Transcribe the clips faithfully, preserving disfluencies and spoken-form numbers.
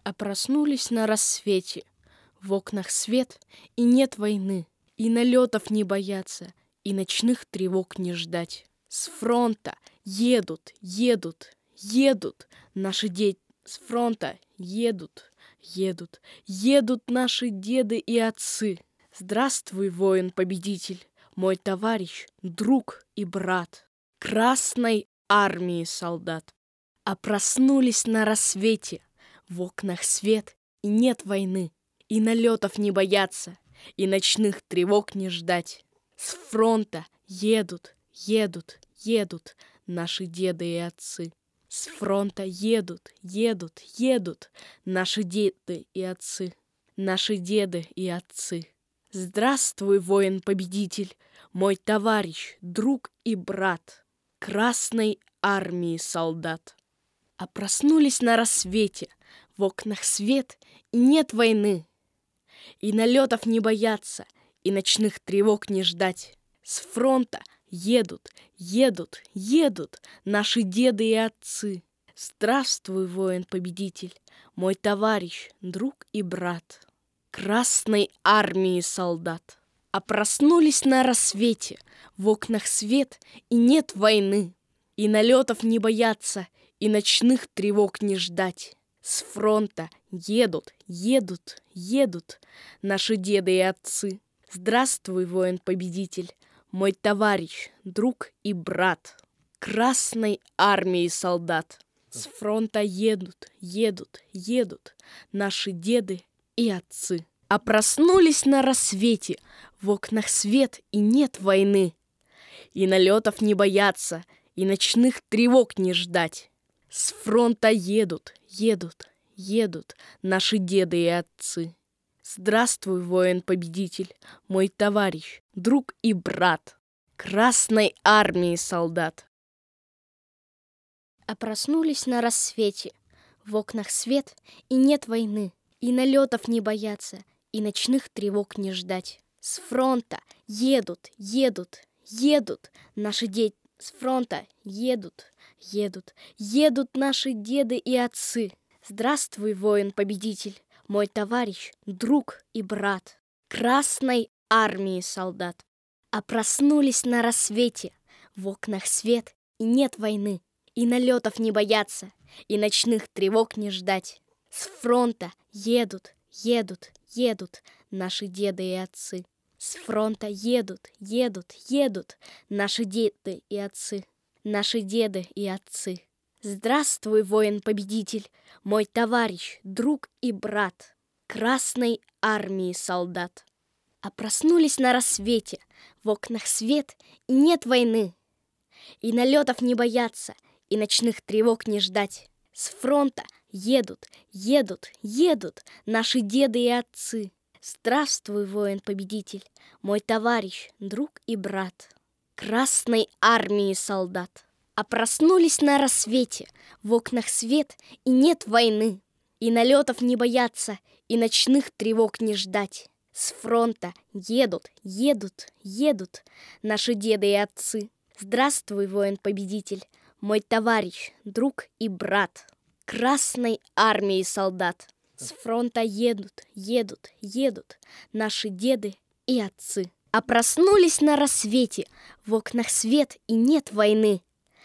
А проснулись на рассвете, в окнах свет, и нет войны, и налетов не бояться, и ночных тревог не ждать. С фронта едут, едут, едут наши дети. С фронта едут, едут, едут наши деды и отцы. Здравствуй, воин-победитель, мой товарищ, друг и брат Красной армии солдат. А проснулись на рассвете, в окнах свет, и нет войны, и налетов не бояться, и ночных тревог не ждать. С фронта едут, едут, едут наши деды и отцы. С фронта едут, едут, едут наши деды и отцы. Наши деды и отцы. Здравствуй, воин-победитель, мой товарищ, друг и брат Красной армии солдат. А проснулись на рассвете, в окнах свет, и нет войны, и налетов не бояться, и ночных тревог не ждать. С фронта едут, едут, едут наши деды и отцы. Здравствуй, воин-победитель, мой товарищ, друг и брат Красной армии солдат. А проснулись на рассвете, в окнах свет, и нет войны, и налетов не бояться, и ночных тревог не ждать. С фронта едут, едут, едут наши деды и отцы. Здравствуй, воин-победитель, мой товарищ, друг и брат Красной армии солдат. С фронта едут, едут, едут наши деды и отцы. А проснулись на рассвете, в окнах свет, и нет войны, и налетов не бояться, и ночных тревог не ждать. С фронта едут, едут, едут наши деды и отцы. Здравствуй, воин-победитель, мой товарищ, друг и брат Красной армии солдат. А проснулись на рассвете, в окнах свет, и нет войны, и налетов не бояться, и ночных тревог не ждать. С фронта едут, едут, едут наши дети. С фронта едут, едут, едут наши деды и отцы. Здравствуй, воин-победитель, мой товарищ, друг и брат Красной армии солдат. А проснулись на рассвете, в окнах свет, и нет войны, и налетов не бояться, и ночных тревог не ждать. С фронта едут, едут, едут наши деды и отцы. С фронта едут, едут, едут наши деды и отцы. Наши деды и отцы. Здравствуй, воин-победитель, мой товарищ, друг и брат Красной армии солдат. А проснулись на рассвете, в окнах свет, и нет войны, и налетов не бояться, и ночных тревог не ждать. С фронта едут, едут, едут наши деды и отцы. Здравствуй, воин-победитель, мой товарищ, друг и брат Красной армии солдат. А проснулись на рассвете, в окнах свет, и нет войны, и налетов не бояться, и ночных тревог не ждать. С фронта едут, едут, едут наши деды и отцы. Здравствуй, воин-победитель, мой товарищ, друг и брат Красной армии солдат. С фронта едут, едут, едут наши деды и отцы. А проснулись на рассвете, в окнах свет, и нет войны,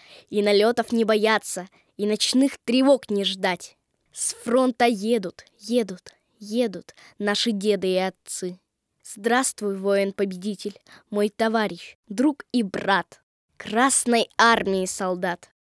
и налетов не бояться, и ночных тревог не ждать. С фронта едут, едут, едут наши деды и отцы. Здравствуй, воин-победитель, мой товарищ, друг и брат Красной армии солдат.